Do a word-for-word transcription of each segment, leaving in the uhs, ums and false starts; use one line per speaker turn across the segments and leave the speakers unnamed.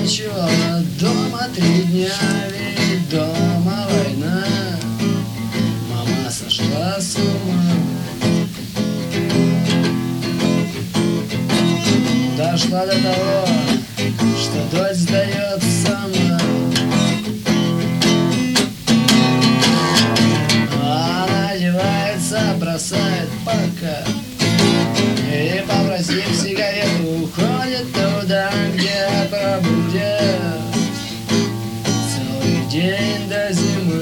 ночевала дома три дня, ведь дома война. Мама сошла с ума, дошла до того, что дочь сдается сама. Она одевается, бросает пока и, попросив сигарету, уходит туда, где пробудет целый день до зимы.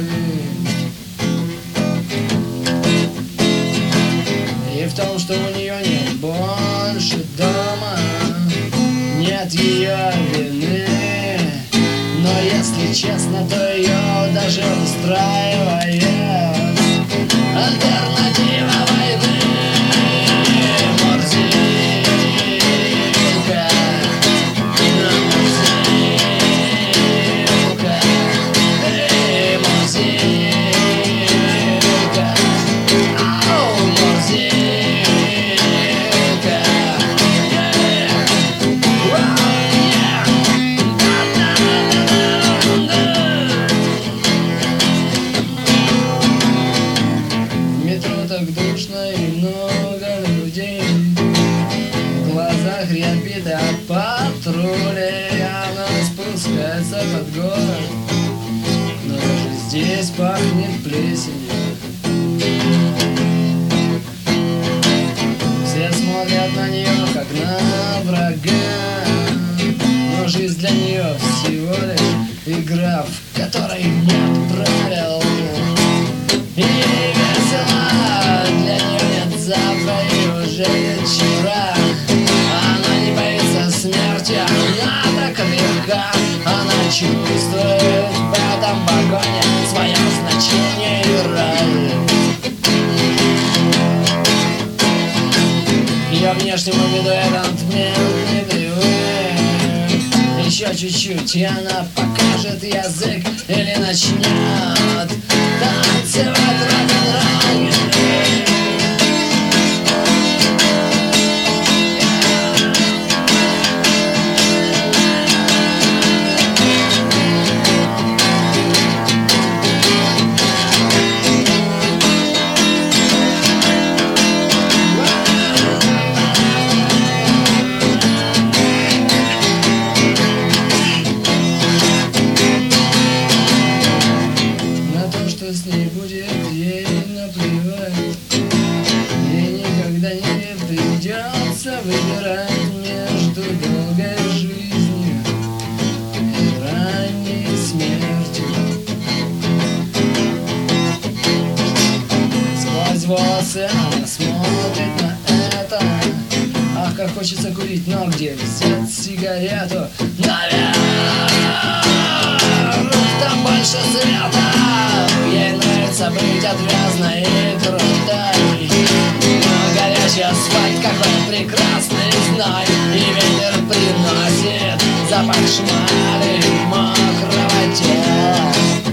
И в том, что у нее нет больше дома, нет ее вины. Но если честно, то ее даже устраивает альтернатива войны. Так душно и много людей, в глазах рябит от патрулей. Она спускается под город, но даже здесь пахнет плесенью. Все смотрят на нее, как на врага, но жизнь для нее всего лишь игра, в которой нет правил. И весело, для нее нет завтра и уже нет вчера. Она не боится смерти, она так легка. Она чувствует в этом погоне свое значение и рай. Ее внешнему виду этот мелкий привык. Еще чуть-чуть, и она покажет язык или начнет танцевать рок-н-ролл. С ней будет ей наплевать, ей никогда не придется выбирать между долгой жизнью и ранней смертью. Сквозь волосы она смотрит на это. Ах, как хочется курить, но где взять сигарету? Наверх, там больше света. Ей нравится быть отвязной и крутой, но горячий асфальт, какой прекрасный зной. И ветер приносит запах шмали и мокрого тела.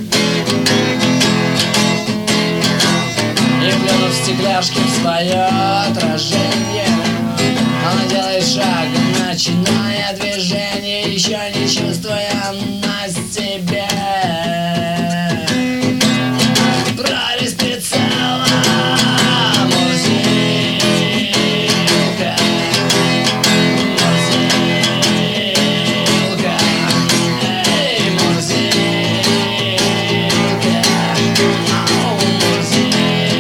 И плюнув в стекляшки в свое отражение, она делает шаг, начиная движение, еще не чувствуя на себе. Править прицела, музыка, музыка, эй, музыка, ау, музыка.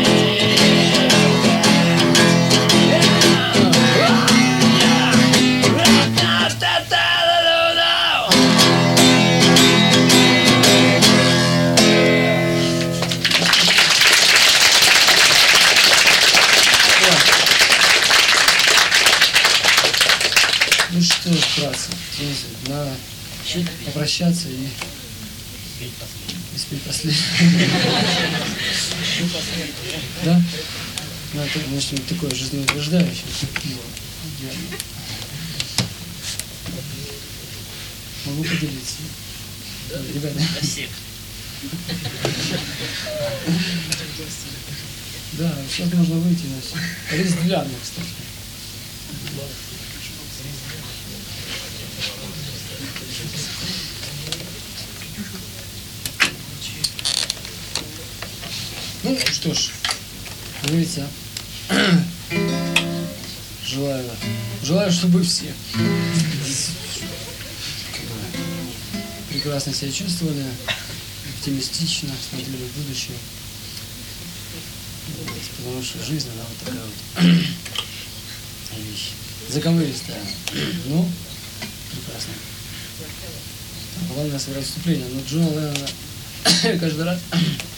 Ну что, братцы, надо чуть попрощаться и, и спеть последнее. Да? Ну, это, значит, такое жизнеутверждающее. Могу поделиться. Ребята. Да, сейчас можно выйти на все. Рездвяно, кстати. Ну что ж, как говорится, желаю, желаю, чтобы все прекрасно себя чувствовали, оптимистично смотрели в будущее. Потому что жизнь, она вот такая вот вещь. Заковыристая. Ну, прекрасно. Главное собрать вступление. Но Джона Леннона каждый раз